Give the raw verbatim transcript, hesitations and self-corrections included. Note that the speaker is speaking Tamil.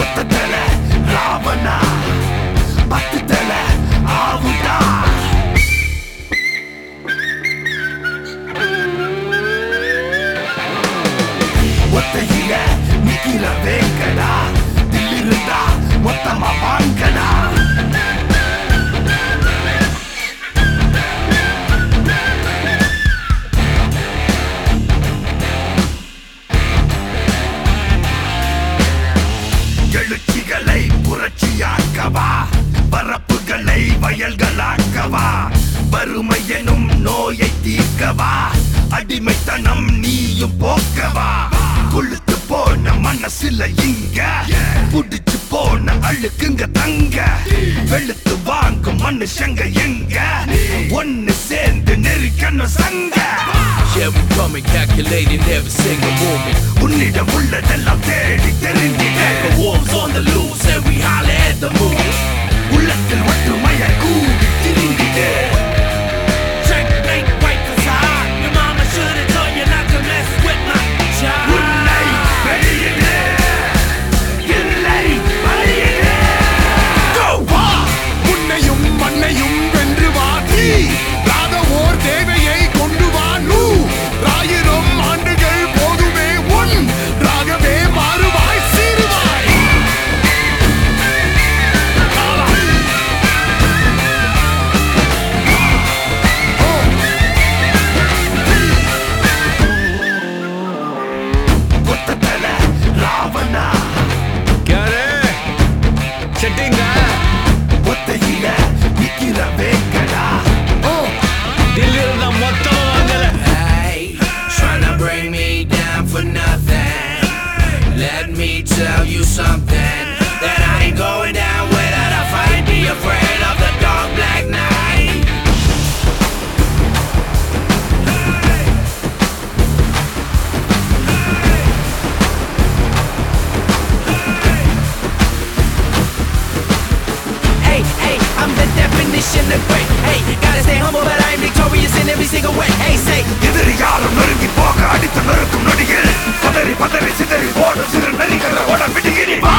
மொத்தத்துல ராவணா பத்துதல ஆவுடா ஒத்தையில நிக்கிற வேங்கடா தில்லிருந்தா மொத்தமா வாங்கடா எழுச்சிகளை புரட்சியாக்கவா பரப்புகளை வயல்களாக்கவா வறுமை எனும் நோயை தீர்க்கவா அடிமைத்தனம் நீயும் போக்கவா கொளுத்து போன மனசுல இங்க புடிச்சு போன அழுக்குங்க தங்க வெளுத்து வாங்கும் மனுஷங்க எங்க ஒன்னு சேர்ந்து நெருக்கணும் சங்க. Yeah, we coming calculating every single moment. உன்னிடம் உள்ளதெல்லாம் தேடி தெரிஞ்சிட The wolves on the loose and we holler at the moon. உள்ளத்தில் ஒற்றுமையை கூடி திரிந்திட Checkmate, right beside. Your mama should've told you not to mess with my child. உன்னை வெளியிடு இல்லை வழியிடு. வா உன்னையும் மண்ணையும் வென்று வாதி ராத ஓர் தேவையை கொண்டு வா நூ ஆயிரம் ஆண்டுகள் போதுமே உன் ராகவே மாறுவாய் சீருவாய். மொத்தத்துல ராவணா செட்டிங்க ஒத்தையில நிக்கிற வேங்கடா தில்லிருந்தா மொத்தமா வாங்கல. Hey, tryna bring me down for nothing. Let me tell you something that I ain't going down without a fight. Be afraid of the dark black night. Hey, hey, I'm the definition of great. Hey, gotta stay humble, but I am victorious in every single way. Hey, say, எதிரி யாரும் நெருங்கி போக அடித்து நொறுக்கும் நொடியில் பதறி பதறி சிதறி போடும் சிறு நெறிகளை ஓட விடுகிறேன்.